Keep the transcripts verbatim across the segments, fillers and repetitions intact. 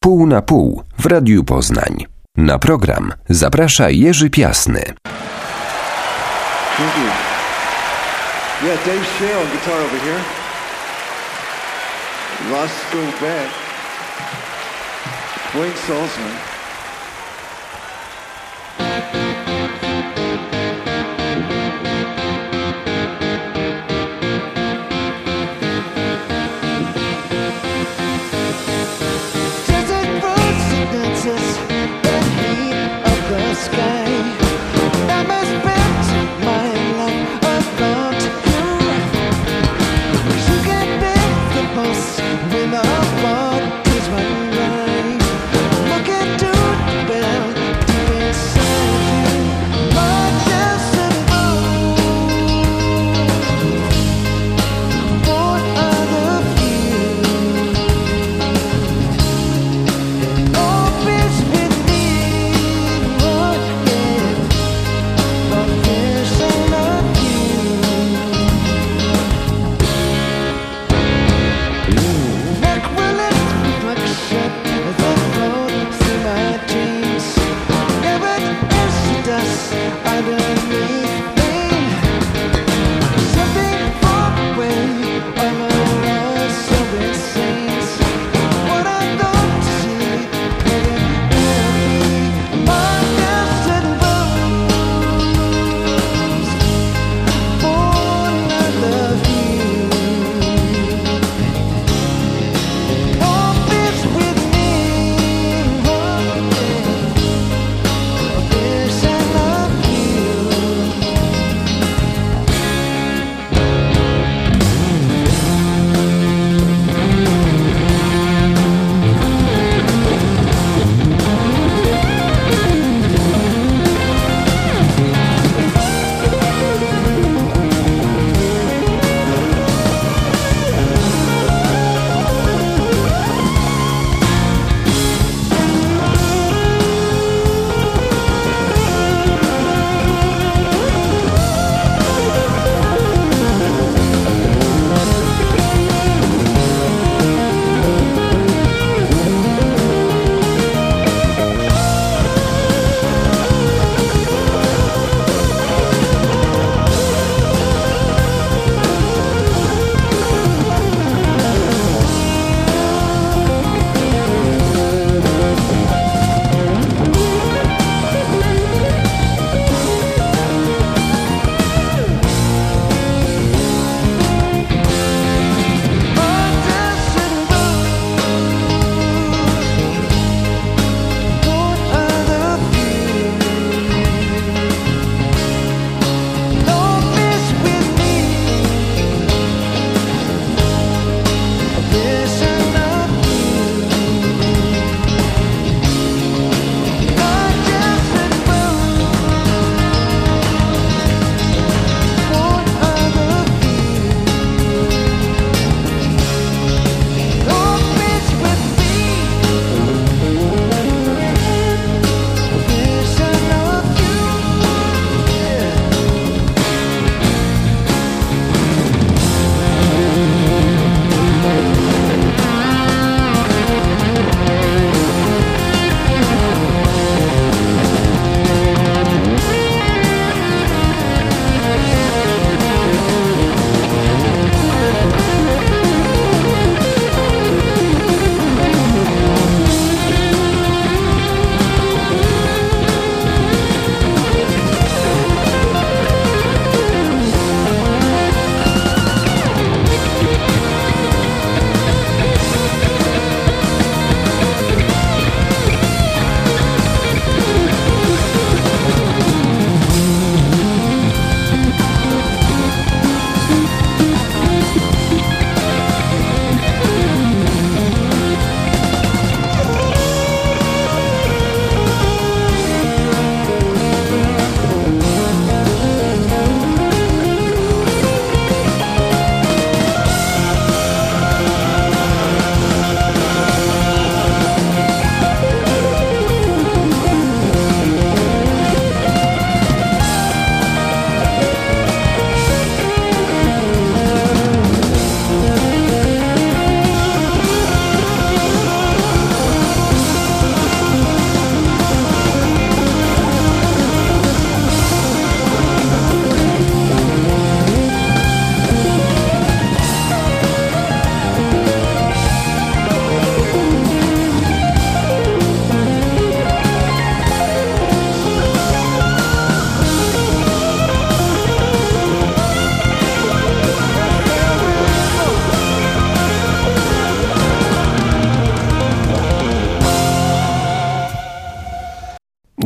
Pół na pół w Radiu Poznań. Na program zaprasza Jerzy Piasny. Thank you. Yeah, Dave Shea on guitar over here. Ross Goldbeck. Wayne Salzman. When I walk, is my life. Look into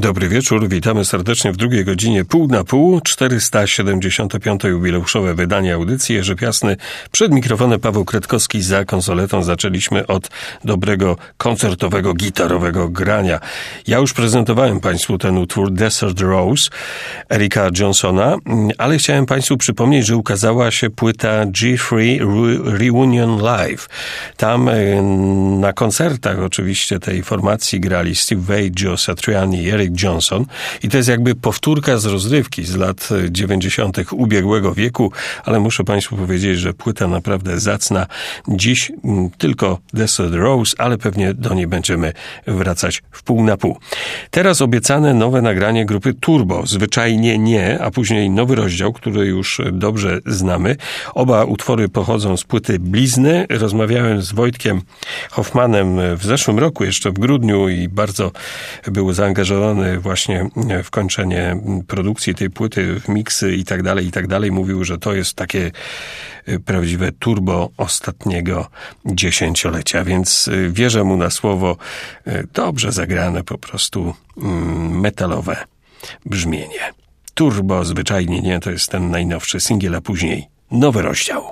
Dobry wieczór, witamy serdecznie w drugiej godzinie pół na pół, czterysta siedemdziesiąte piąte jubileuszowe wydanie audycji. Jerzy Piasny, przed mikrofonem Paweł Kredkowski, za konsoletą. Zaczęliśmy od dobrego, koncertowego, gitarowego grania. Ja już prezentowałem Państwu ten utwór Desert Rose Erika Johnsona, ale chciałem Państwu przypomnieć, że ukazała się płyta G trzy Reunion Live. Tam na koncertach oczywiście tej formacji grali Steve Vai, Joe Satriani i Eric Johnson. I to jest jakby powtórka z rozrywki z lat dziewięćdziesiątych ubiegłego wieku, ale muszę Państwu powiedzieć, że płyta naprawdę zacna. Dziś tylko Desert Rose, ale pewnie do niej będziemy wracać w pół na pół. Teraz obiecane nowe nagranie grupy Turbo. Zwyczajnie nie, a później nowy rozdział, który już dobrze znamy. Oba utwory pochodzą z płyty Blizny. Rozmawiałem z Wojtkiem Hoffmanem w zeszłym roku, jeszcze w grudniu, i bardzo był zaangażowany właśnie w kończenie produkcji tej płyty, w miksy i tak dalej, i tak dalej. Mówił, że to jest takie prawdziwe turbo ostatniego dziesięciolecia, więc wierzę mu na słowo. Dobrze zagrane, po prostu metalowe brzmienie. Turbo, zwyczajnie nie, to jest ten najnowszy singiel, a później nowy rozdział.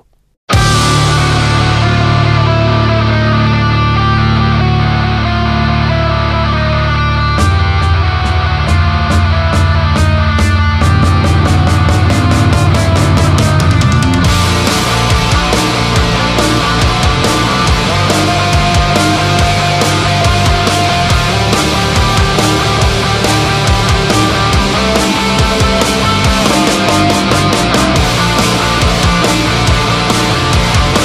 We'll be right back.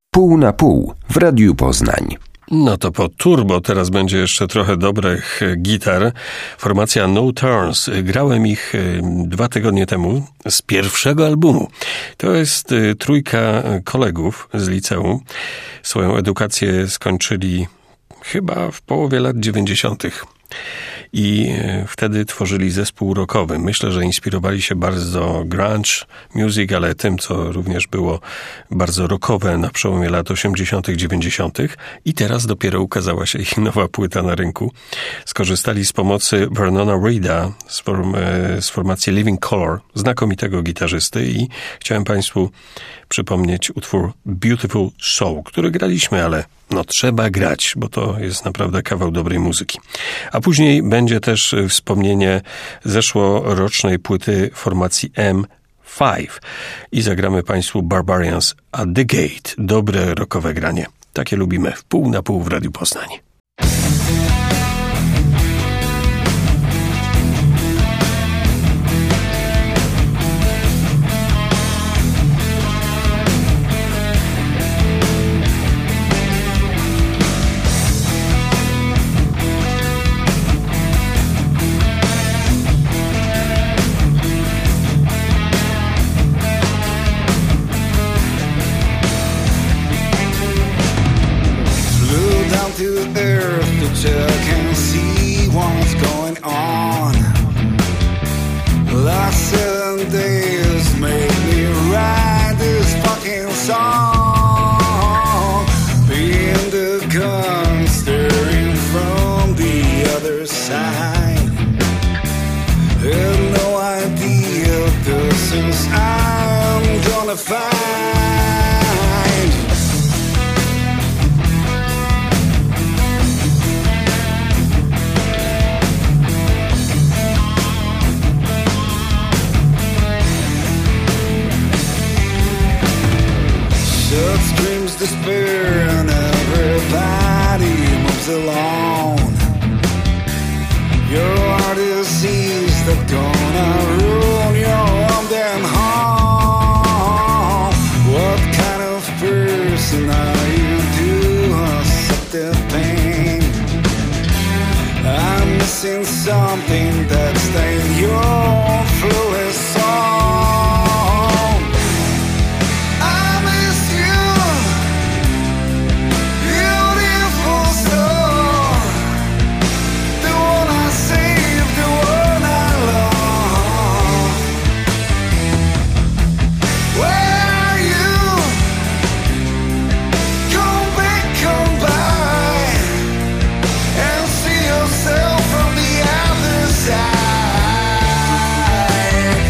Pół na pół w Radiu Poznań. No to po turbo teraz będzie jeszcze trochę dobrych gitar. Formacja No Turns. Grałem ich dwa tygodnie temu z pierwszego albumu. To jest trójka kolegów z liceum. Swoją edukację skończyli chyba w połowie lat dziewięćdziesiątych. I wtedy tworzyli zespół rockowy. Myślę, że inspirowali się bardzo grunge music, ale tym, co również było bardzo rockowe na przełomie lat osiemdziesiątych, dziewięćdziesiątych. I teraz dopiero ukazała się ich nowa płyta na rynku. Skorzystali z pomocy Vernona Reida z, form, z formacji Living Colour, znakomitego gitarzysty, i chciałem Państwu przypomnieć utwór Beautiful Soul, który graliśmy, ale no trzeba grać, bo to jest naprawdę kawał dobrej muzyki. A później będzie też wspomnienie zeszłorocznej płyty formacji M pięć i zagramy Państwu Barbarians at the Gate. Dobre rockowe granie. Takie lubimy w pół na pół w Radiu Poznań. See yourself from the other side.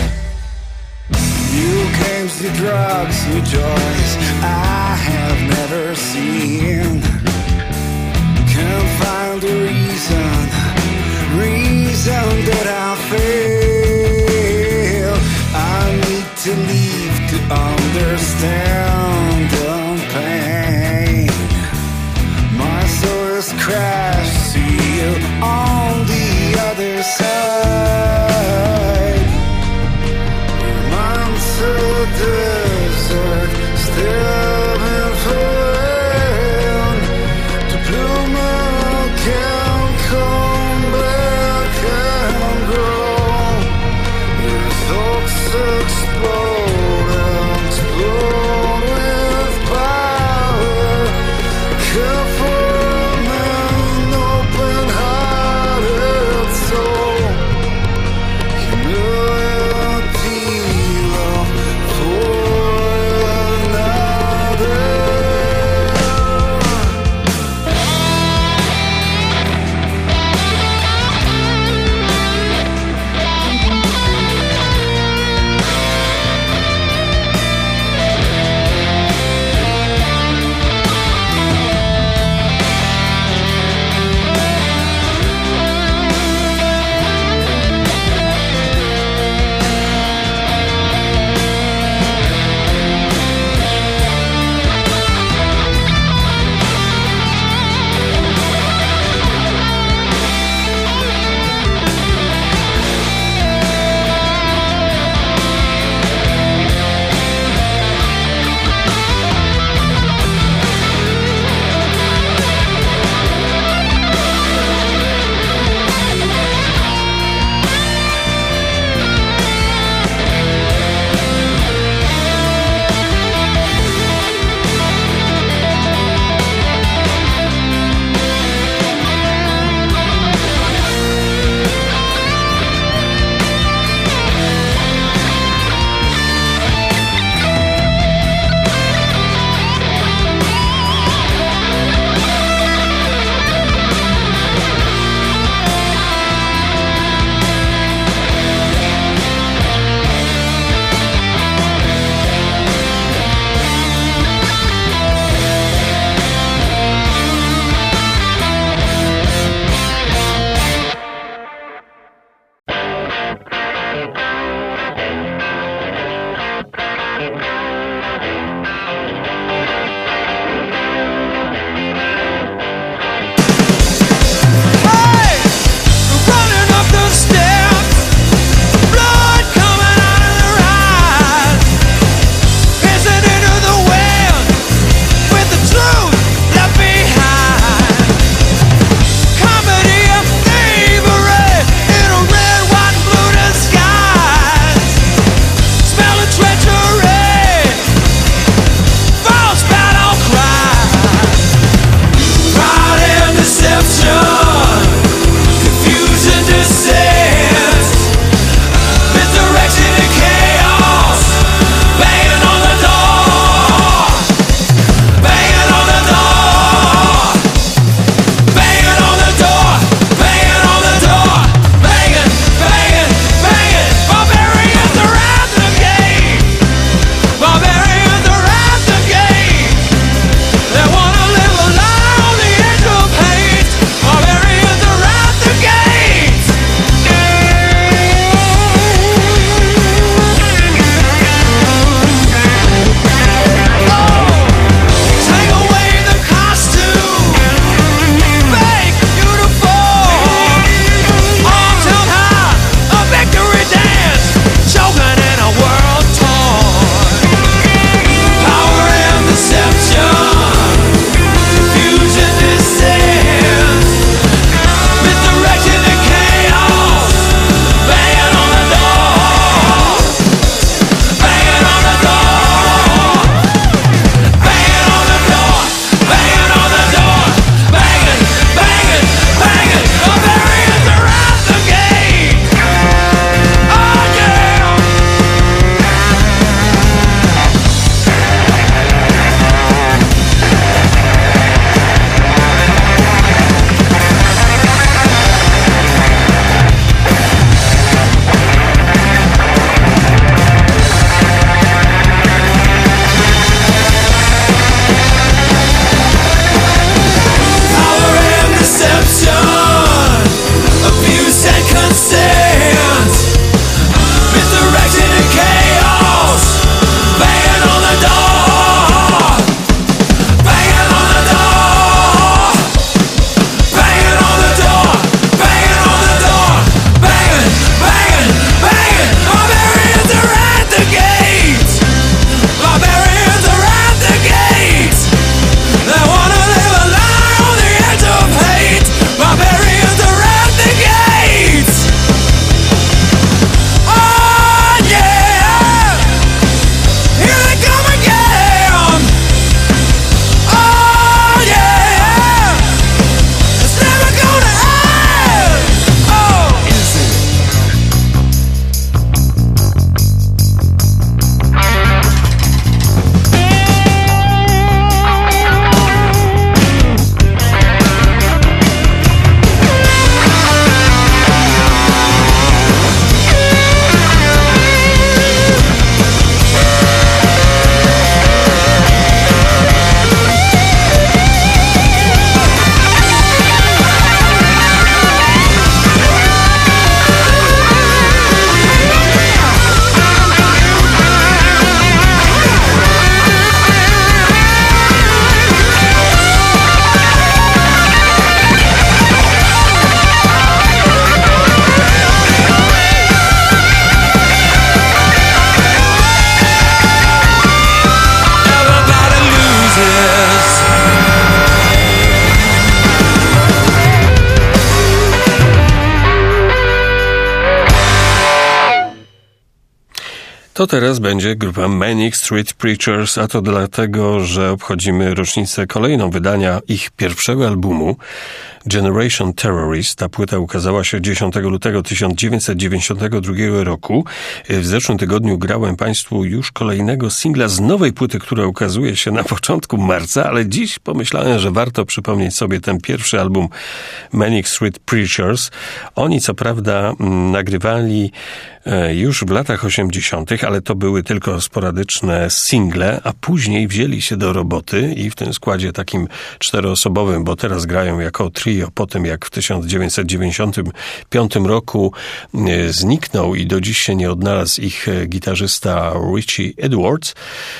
To teraz będzie grupa Manic Street Preachers, a to dlatego, że obchodzimy rocznicę kolejną wydania ich pierwszego albumu Generation Terrorist. Ta płyta ukazała się dziesiątego lutego tysiąc dziewięćset dziewięćdziesiątego drugiego roku. W zeszłym tygodniu grałem Państwu już kolejnego singla z nowej płyty, która ukazuje się na początku marca, ale dziś pomyślałem, że warto przypomnieć sobie ten pierwszy album Manic Street Preachers. Oni co prawda nagrywali już w latach osiemdziesiątych, ale to były tylko sporadyczne single, a później wzięli się do roboty i w tym składzie takim czteroosobowym, bo teraz grają jako trio, po tym jak w tysiąc dziewięćset dziewięćdziesiątym piątym roku zniknął i do dziś się nie odnalazł ich gitarzysta Richie Edwards.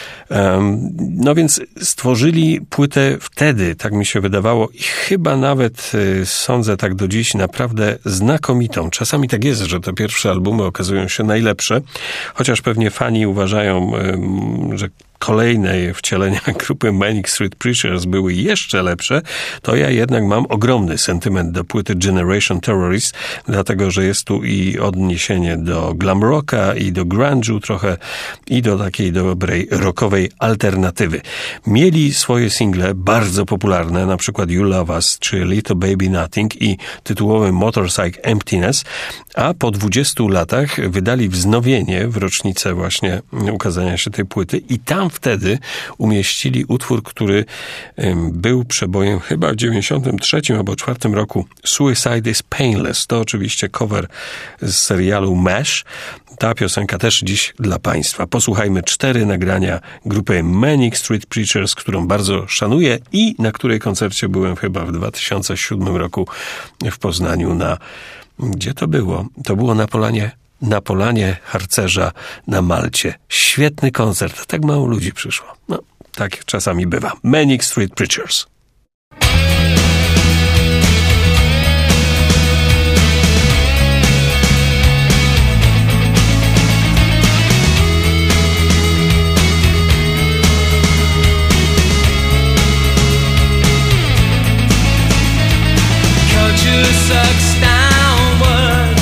No więc stworzyli płytę wtedy, tak mi się wydawało, i chyba nawet sądzę tak do dziś, naprawdę znakomitą. Czasami tak jest, że te pierwsze albumy okazują się najlepsze, chociaż pewnie fani uważają, że kolejne wcielenia grupy Manic Street Preachers były jeszcze lepsze, to ja jednak mam ogromny sentyment do płyty Generation Terrorist, dlatego, że jest tu i odniesienie do glam rocka, i do grunge'u trochę, i do takiej dobrej rockowej alternatywy. Mieli swoje single bardzo popularne, na przykład You Love Us, czy Little Baby Nothing i tytułowy Motorcycle Emptiness, a po dwudziestu latach wydali wznowienie w rocznicę właśnie ukazania się tej płyty i tam wtedy umieścili utwór, który był przebojem chyba w dziewięćdziesiątym trzecim albo czwartym roku. Suicide is Painless. To oczywiście cover z serialu MASH. Ta piosenka też dziś dla Państwa. Posłuchajmy cztery nagrania grupy Manic Street Preachers, którą bardzo szanuję i na której koncercie byłem chyba w dwa tysiące siódmym roku w Poznaniu na... Gdzie to było? To było na Polanie na Polanie Harcerza na Malcie. Świetny koncert. Tak mało ludzi przyszło. No, tak czasami bywa. Manic Street Preachers. Culture sucks downwards.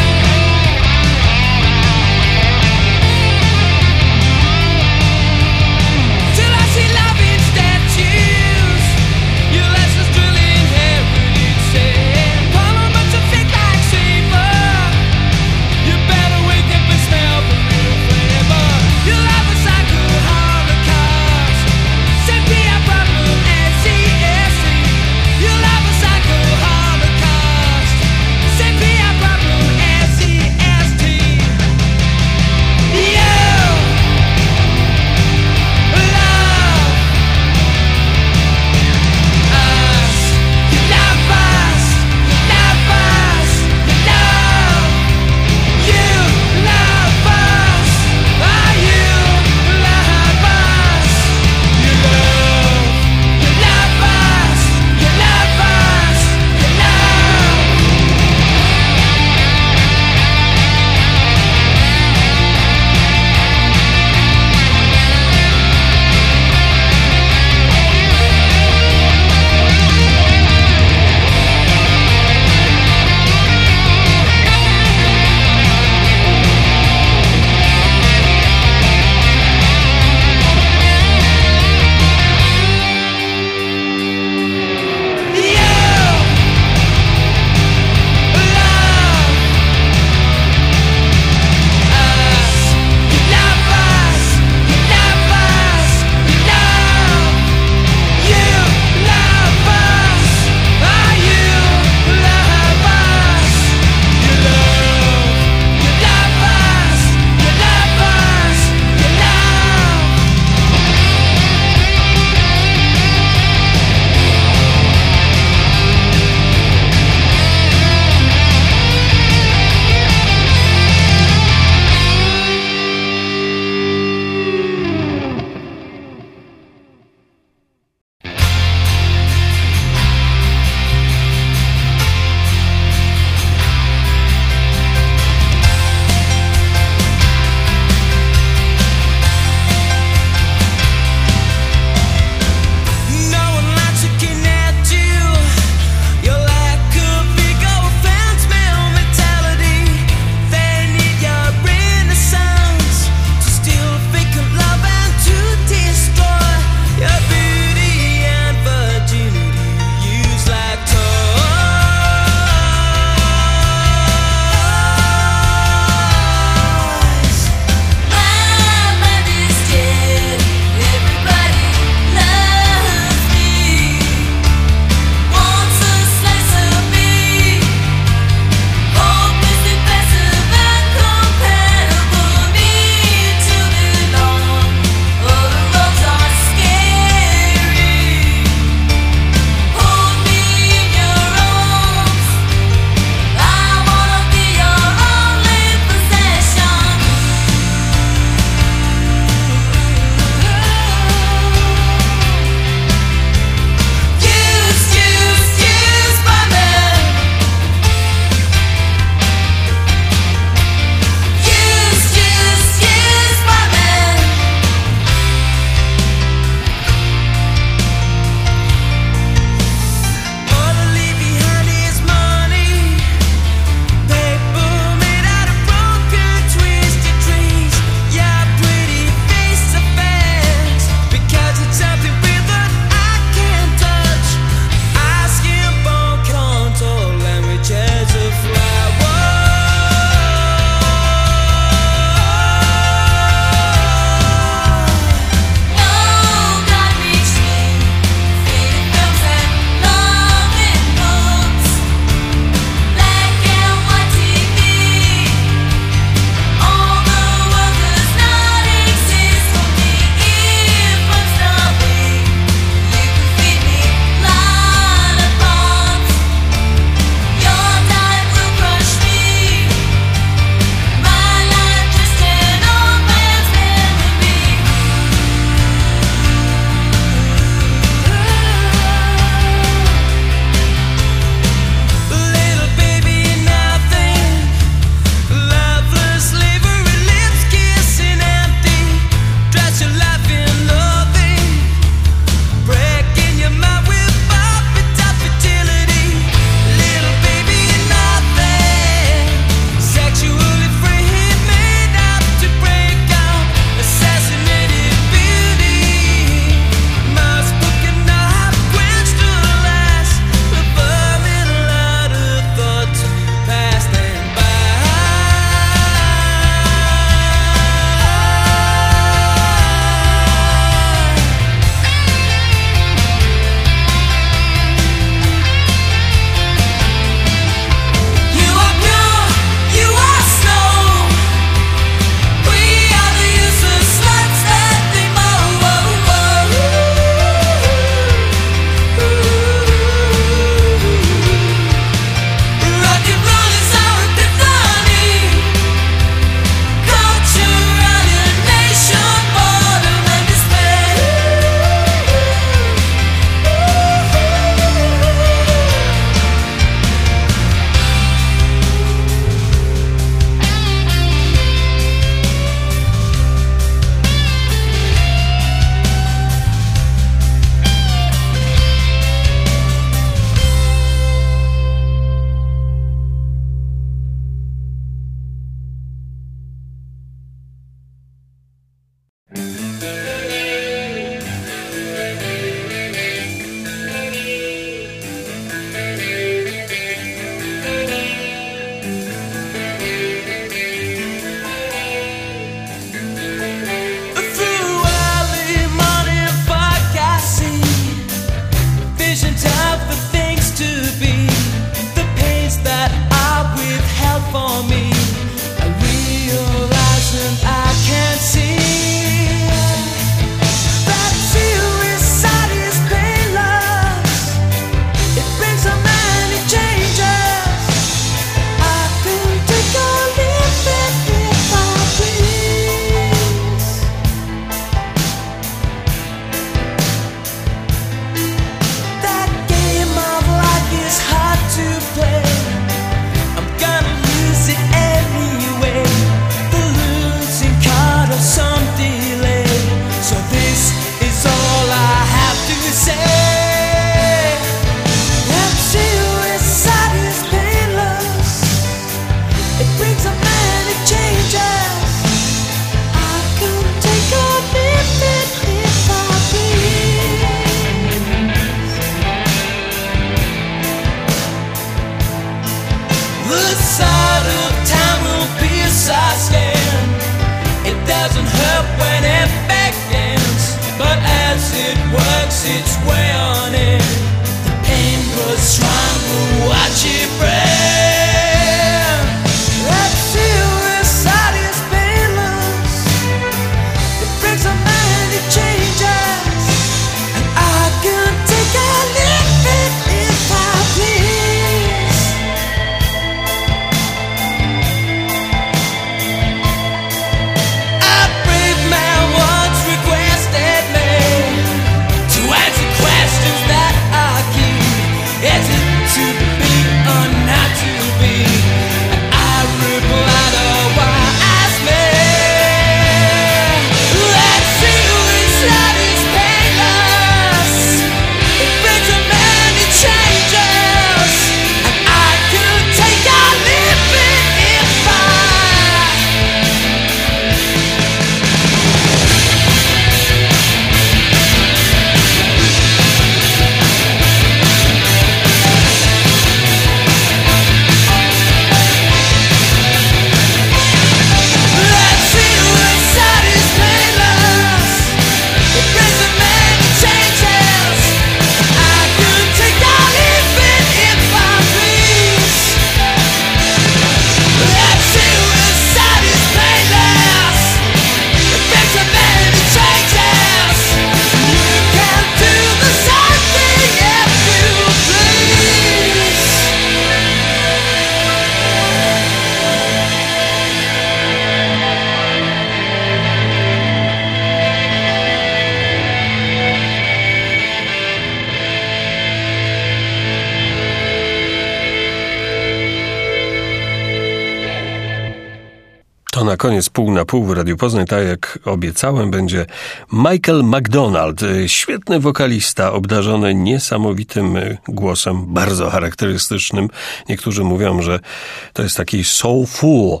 koniec pół na pół w Radiu Poznań, tak jak obiecałem, będzie Michael McDonald. Świetny wokalista, obdarzony niesamowitym głosem, bardzo charakterystycznym. Niektórzy mówią, że to jest taki soulful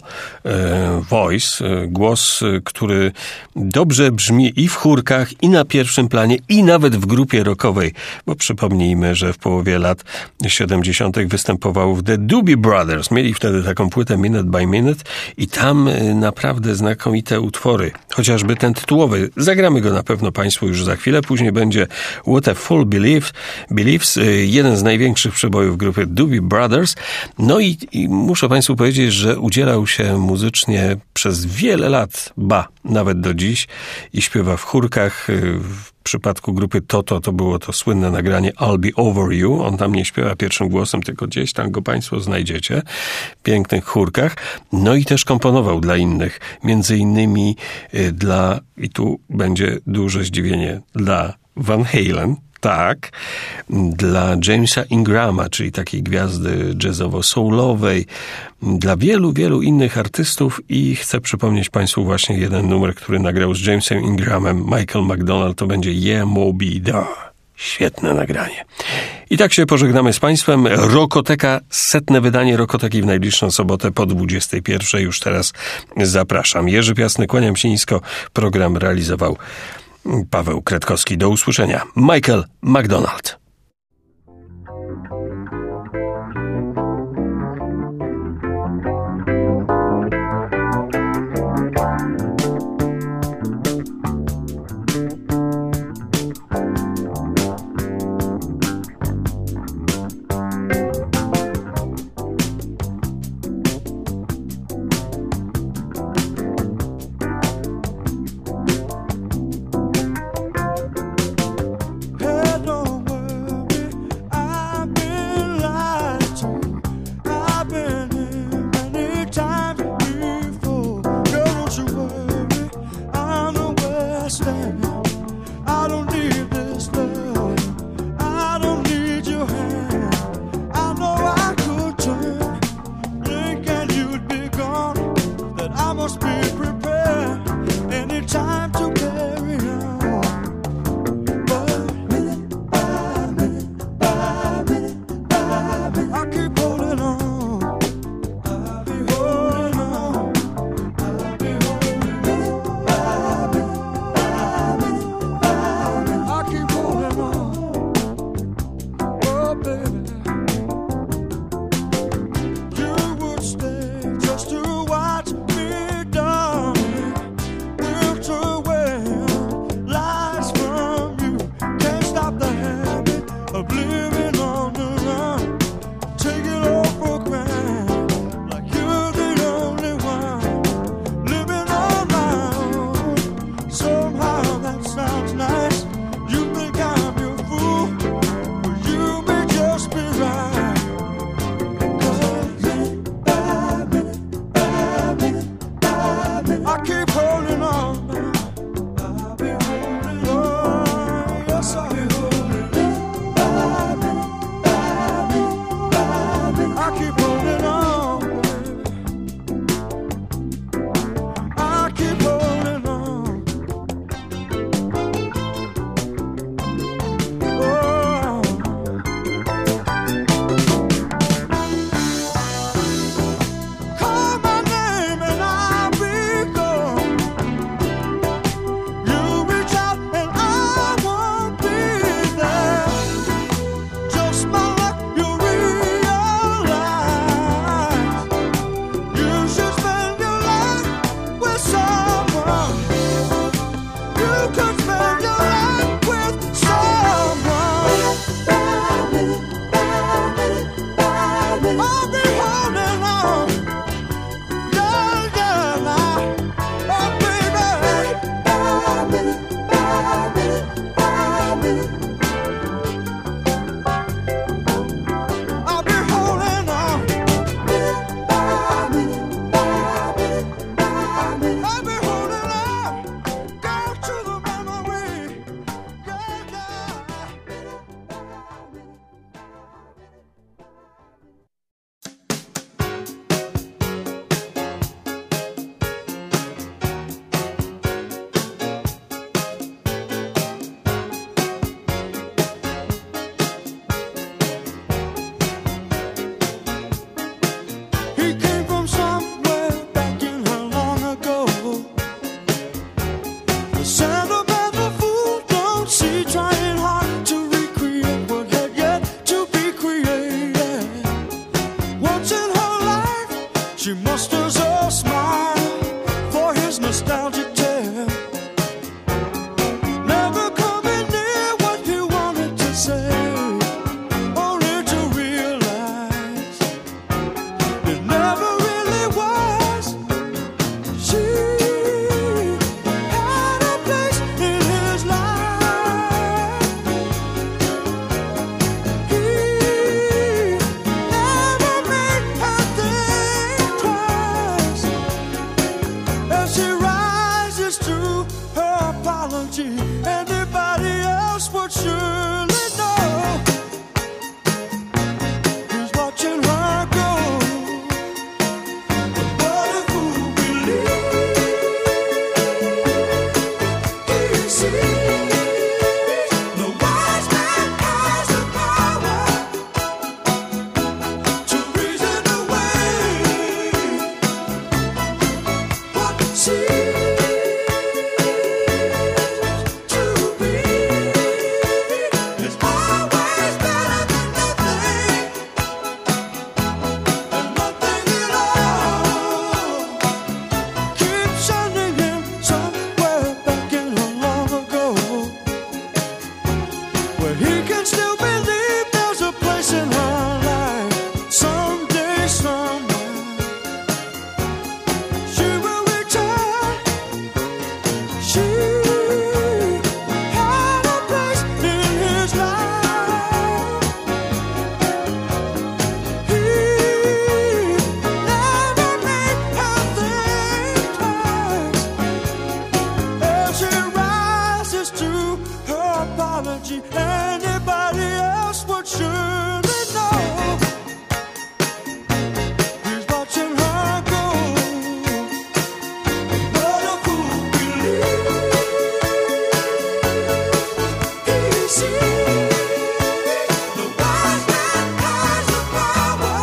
voice, głos, który dobrze brzmi i w chórkach, i na pierwszym planie, i nawet w grupie rockowej, bo przypomnijmy, że w połowie lat siedemdziesiątych występował w The Doobie Brothers. Mieli wtedy taką płytę Minute by Minute i tam naprawdę znakomite utwory. Chociażby ten tytułowy. Zagramy go na pewno Państwu już za chwilę. Później będzie What a Fool Believe, Believes, jeden z największych przebojów grupy Doobie Brothers. No i, i muszę Państwu powiedzieć, że udzielał się muzycznie przez wiele lat, ba, nawet do dziś, i śpiewa w chórkach. W przypadku grupy Toto to było to słynne nagranie I'll Be Over You. On tam nie śpiewa pierwszym głosem, tylko gdzieś tam go Państwo znajdziecie w pięknych chórkach. No i też komponował dla innych. Między innymi dla, i tu będzie duże zdziwienie, dla Van Halen. Tak, dla Jamesa Ingrama, czyli takiej gwiazdy jazzowo-soulowej, dla wielu, wielu innych artystów i chcę przypomnieć Państwu właśnie jeden numer, który nagrał z Jamesem Ingramem, Michael McDonald, to będzie Yeah Moby Da. Świetne nagranie. I tak się pożegnamy z Państwem. Rokoteka, setne wydanie Rokoteki w najbliższą sobotę po dwudziestej pierwszej. Już teraz zapraszam. Jerzy Piasny, kłaniam się nisko. Program realizował Paweł Kretkowski. Do usłyszenia. Michael McDonald. Just to watch me die. apology. Anybody else would surely know who's watching her go. But a fool believes he sees. The wise man has the power to reason away what seems to be is always better than nothing, and nothing at all. Keep sending him somewhere back in long ago, where he can still believe there's a place in her life. Someday, somewhere, she will return. She had a place in his life. He never made her think twice. As she rises to her apology, anybody else would surely know he's watching her go. But a fool believes he sees. The wise man has the power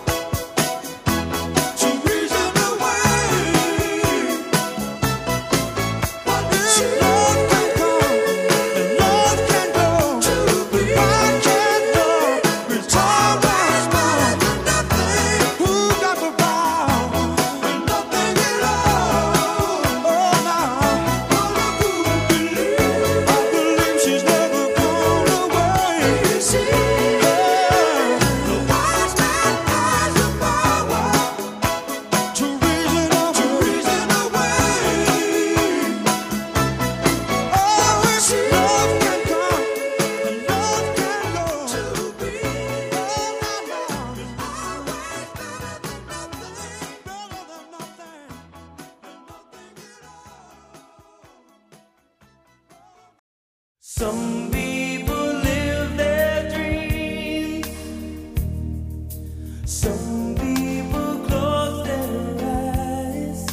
to reason away what love can come and love can go. I can't know it's always better than nothing. Who got the power and nothing at all? Oh, now, but a fool believes. I believe she's never gone away. Yeah. The wise man has the power to reason away. Oh, it's love can come and love can go. To be all I know is always better than nothing, better than nothing, and nothing at all. Some people live their dreams. Some people close their eyes.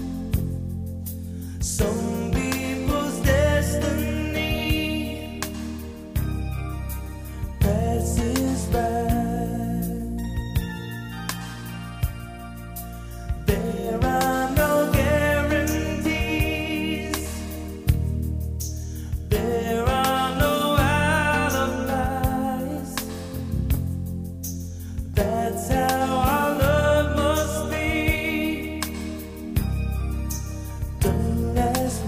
Some people's destiny passes by. There are no guarantees. There are no alibis. That's how our love must be. Don't ask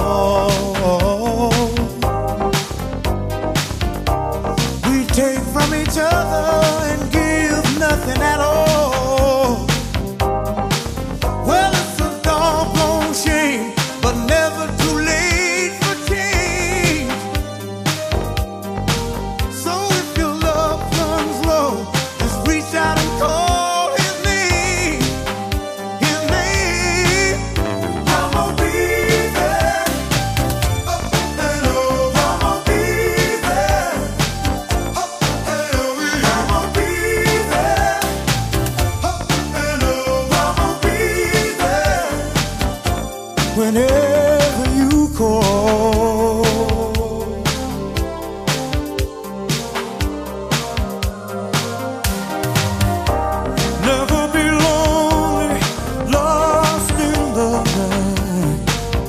We take from each other and give nothing at all. Well, it's a doggone shame, but never too late for change. So if your love runs low, just reach out and call his name, his name. I'm gonna be there, up and over. I'm gonna be there, up and over. I'm gonna be there, up and over. I'm gonna be there whenever you call. Never be lonely, lost in the night.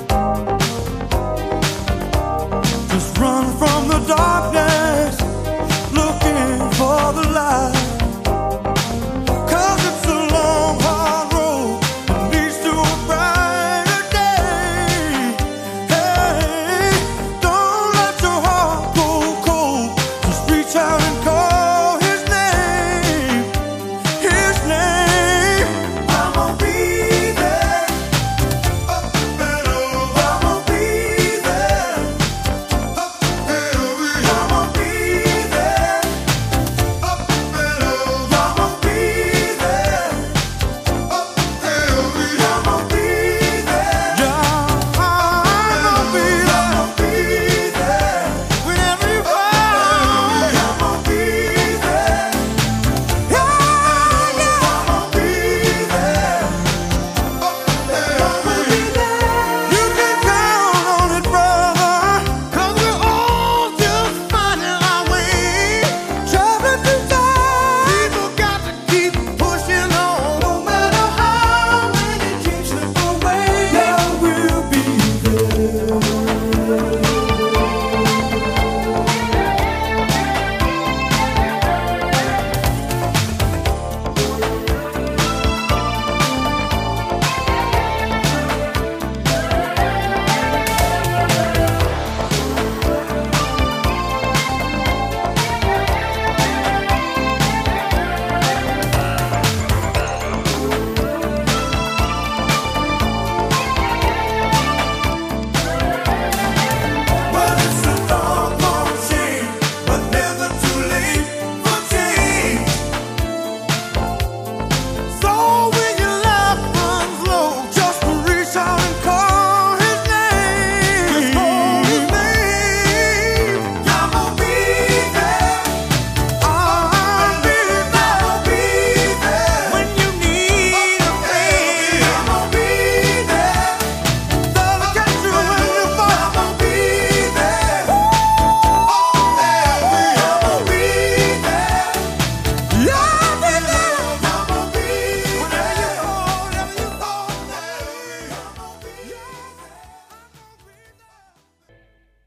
Just run from the darkness, looking for the light. 'Cause it's a long, hard road that leads to a brighter day. Hey, don't let your heart go cold. Just reach out and call his name, his name. I'm gonna be there, up and over. I'm gonna be there, up and over. I'm gonna be there, up and over. I'm gonna be there, up and over. I'm gonna be there. Yeah, I'm gonna be there. I'm gonna be there whenever you call. I'm gonna be there. Yeah, yeah. I'm gonna be there, up and over. You can count on it, brother, 'cause we're all just finding our way, traveling through time. People got to keep pushing on, no matter how many keep slip away. Yeah, we'll be there.